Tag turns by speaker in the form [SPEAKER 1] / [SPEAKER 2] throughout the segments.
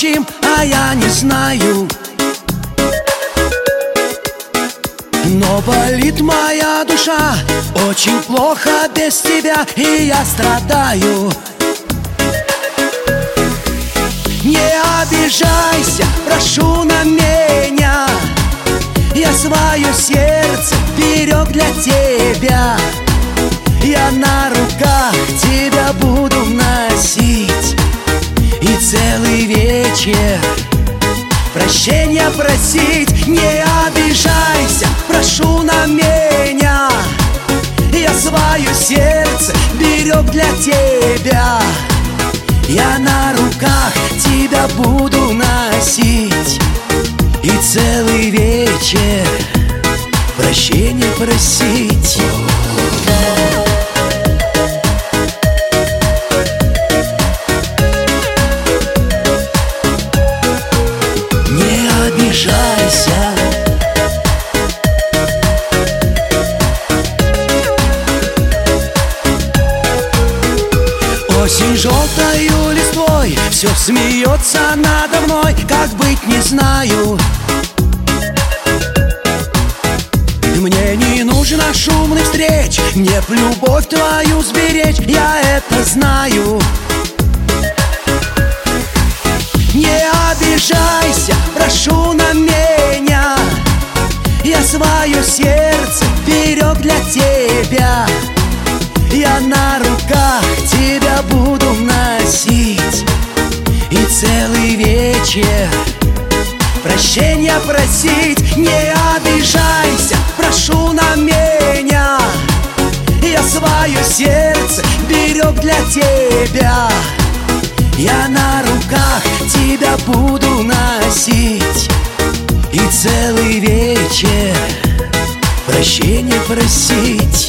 [SPEAKER 1] молчим, а я не знаю. Но болит моя душа, очень плохо без тебя, и я страдаю. Не обижайся, прошу на меня, я свое сердце берег для тебя. Я на руках тебя буду носить и целый вечер прощения просить. Не обижайся, прошу на меня, я свое сердце берег для тебя. Я на руках тебя буду носить и целый вечер прощения просить. Не обижайся. Осень желтою листвой все смеется надо мной, как быть не знаю. Мне не нужно шумных встреч, мне б любовь твою сберечь, я это знаю. Не обижайся, прошу на меня, я свое сердце берег для тебя. Я на руках тебя буду носить и целый вечер прощения просить. Не обижайся, прошу на меня, я свое сердце берег для тебя. Я на руках тебя буду носить и целый вечер прощения просить.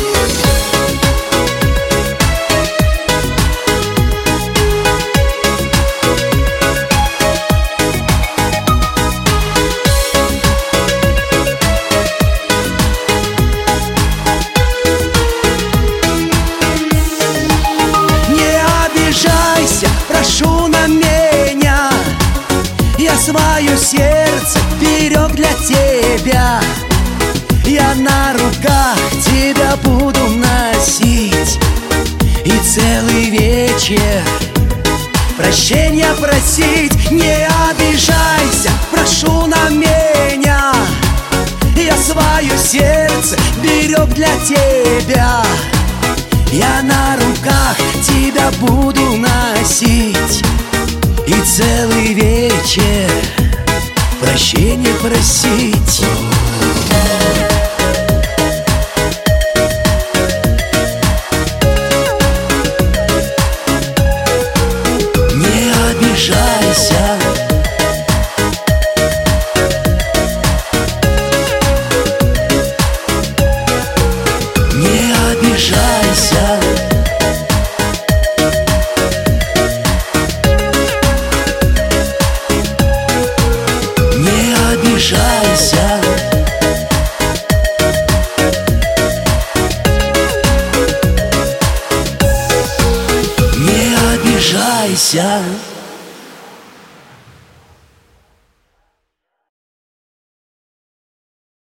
[SPEAKER 1] Прошу на меня, я свое сердце берег для тебя. Я на руках тебя буду носить и целый вечер прощения просить. Не обижайся, прошу на меня, я свое сердце берег для тебя. Я на руках тебя буду носить и целый вечер прощения просить. Не обижайся. Не обижайся. Не обижайся. Не обижайся.